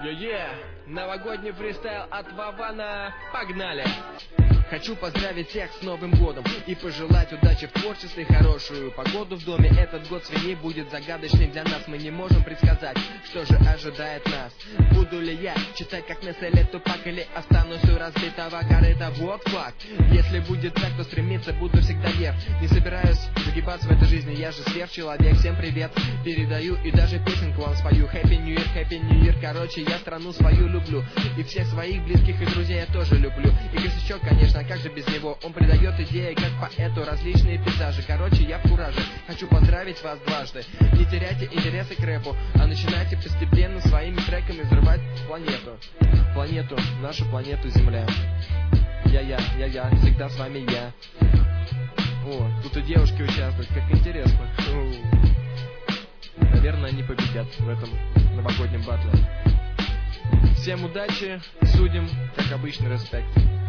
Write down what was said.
Новогодний фристайл от Вавана. Погнали! Хочу поздравить всех с Новым годом и пожелать удачи в творчестве, хорошую погоду в доме. Этот год свиней будет загадочный для нас. Мы не можем предсказать, что же ожидает нас. Буду ли я читать как Нессе или Тупак, или останусь у разбитого корыта? Вот факт. Если будет так, то стремиться буду всегда вверх. Не собираюсь загибаться в этой жизни, я же сверхчеловек. Всем привет передаю и даже песенку вам спою. Happy New Year, Happy New Year. Короче, я страну свою люблю и всех своих близких и друзей я тоже люблю. И Косячок, конечно, как же без него? Он придает идеи, как поэту, различные пейзажи. Короче, я в кураже. Хочу поздравить вас дважды. Не теряйте интересы к рэпу, а начинайте постепенно своими треками взрывать планету. Планету, нашу планету Земля. Я, всегда с вами я. О, тут и девушки участвуют, как интересно. Наверное, они победят в этом новогоднем батле. Всем удачи, судим, как обычно, респект.